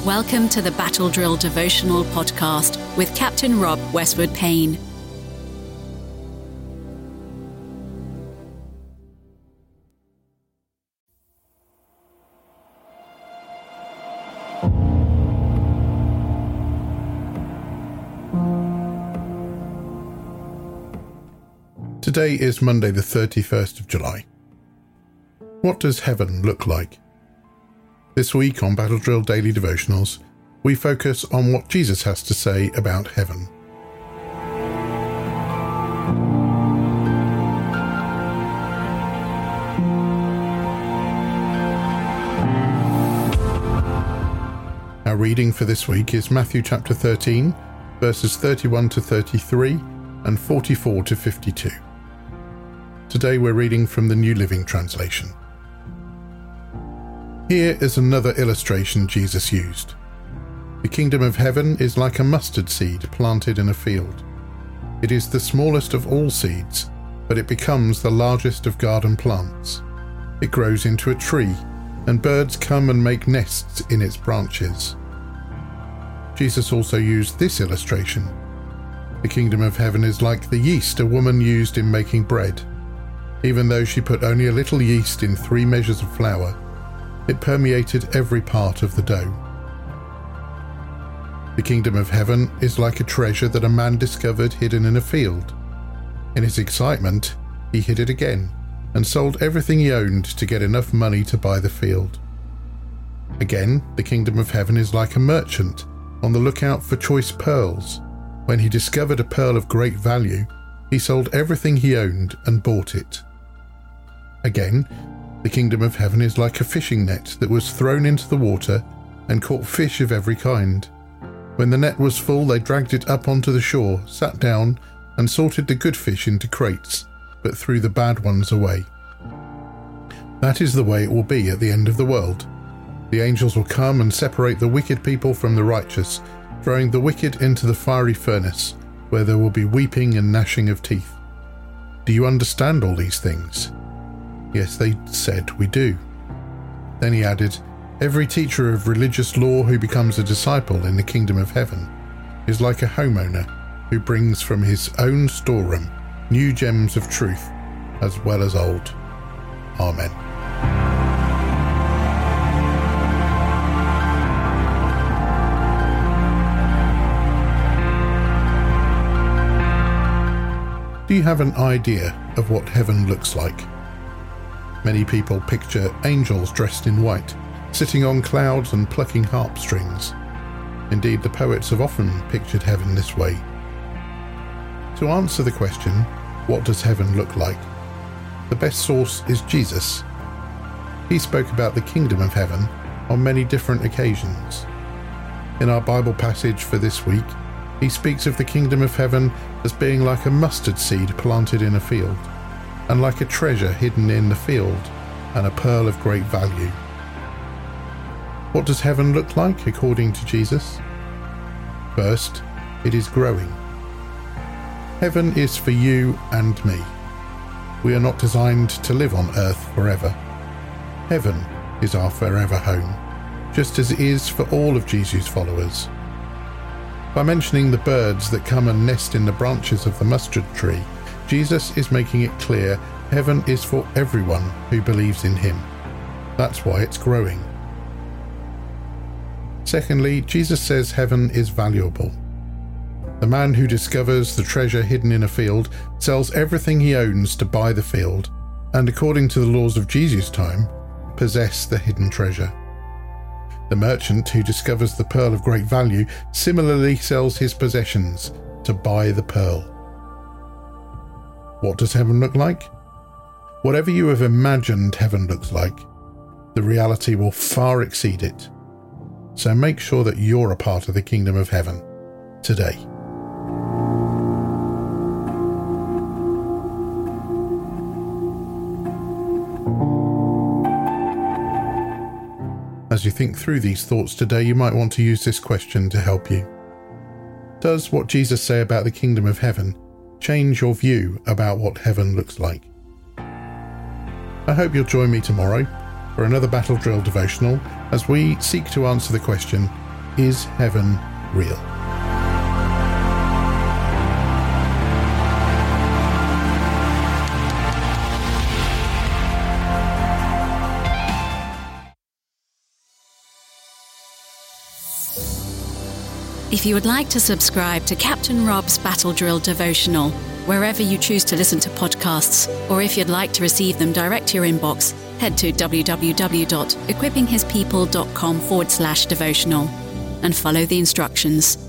Welcome to the Battle Drill Devotional Podcast with Captain Rob Westwood Payne. Today is Monday the 31st of July. What does heaven look like? This week on Battle Drill Daily Devotionals, we focus on what Jesus has to say about heaven. Our reading for this week is Matthew chapter 13, verses 31 to 33 and 44 to 52. Today we're reading from the New Living Translation. Here is another illustration Jesus used. The kingdom of heaven is like a mustard seed planted in a field. It is the smallest of all seeds, but it becomes the largest of garden plants. It grows into a tree, and birds come and make nests in its branches. Jesus also used this illustration. The kingdom of heaven is like the yeast a woman used in making bread. Even though she put only a little yeast in 3 measures of flour, it permeated every part of the dough. The kingdom of heaven is like a treasure that a man discovered hidden in a field. In his excitement, he hid it again and sold everything he owned to get enough money to buy the field. Again, the kingdom of heaven is like a merchant on the lookout for choice pearls. When he discovered a pearl of great value, he sold everything he owned and bought it. Again, the kingdom of heaven is like a fishing net that was thrown into the water and caught fish of every kind. When the net was full, they dragged it up onto the shore, sat down, and sorted the good fish into crates, but threw the bad ones away. That is the way it will be at the end of the world. The angels will come and separate the wicked people from the righteous, throwing the wicked into the fiery furnace, where there will be weeping and gnashing of teeth. Do you understand all these things? Yes, they said, we do. Then he added, every teacher of religious law who becomes a disciple in the kingdom of heaven is like a homeowner who brings from his own storeroom new gems of truth as well as old. Amen. Do you have an idea of what heaven looks like? Many people picture angels dressed in white, sitting on clouds and plucking harp strings. Indeed, the poets have often pictured heaven this way. To answer the question, what does heaven look like? The best source is Jesus. He spoke about the kingdom of heaven on many different occasions. In our Bible passage for this week, he speaks of the kingdom of heaven as being like a mustard seed planted in a field, and like a treasure hidden in the field, and a pearl of great value. What does heaven look like according to Jesus? First, it is growing. Heaven is for you and me. We are not designed to live on earth forever. Heaven is our forever home, just as it is for all of Jesus' followers. By mentioning the birds that come and nest in the branches of the mustard tree, Jesus is making it clear heaven is for everyone who believes in him. That's why it's growing. Secondly, Jesus says heaven is valuable. The man who discovers the treasure hidden in a field sells everything he owns to buy the field, and according to the laws of Jesus' time, possess the hidden treasure. The merchant who discovers the pearl of great value similarly sells his possessions to buy the pearl. What does heaven look like? Whatever you have imagined heaven looks like, the reality will far exceed it. So make sure that you're a part of the kingdom of heaven today. As you think through these thoughts today, you might want to use this question to help you. Does what Jesus say about the kingdom of heaven change your view about what heaven looks like? I hope you'll join me tomorrow for another Battle Drill devotional as we seek to answer the question, Is heaven real? If you would like to subscribe to Captain Rob's Battle Drill devotional, wherever you choose to listen to podcasts, or if you'd like to receive them direct to your inbox, head to www.equippinghispeople.com/devotional and follow the instructions.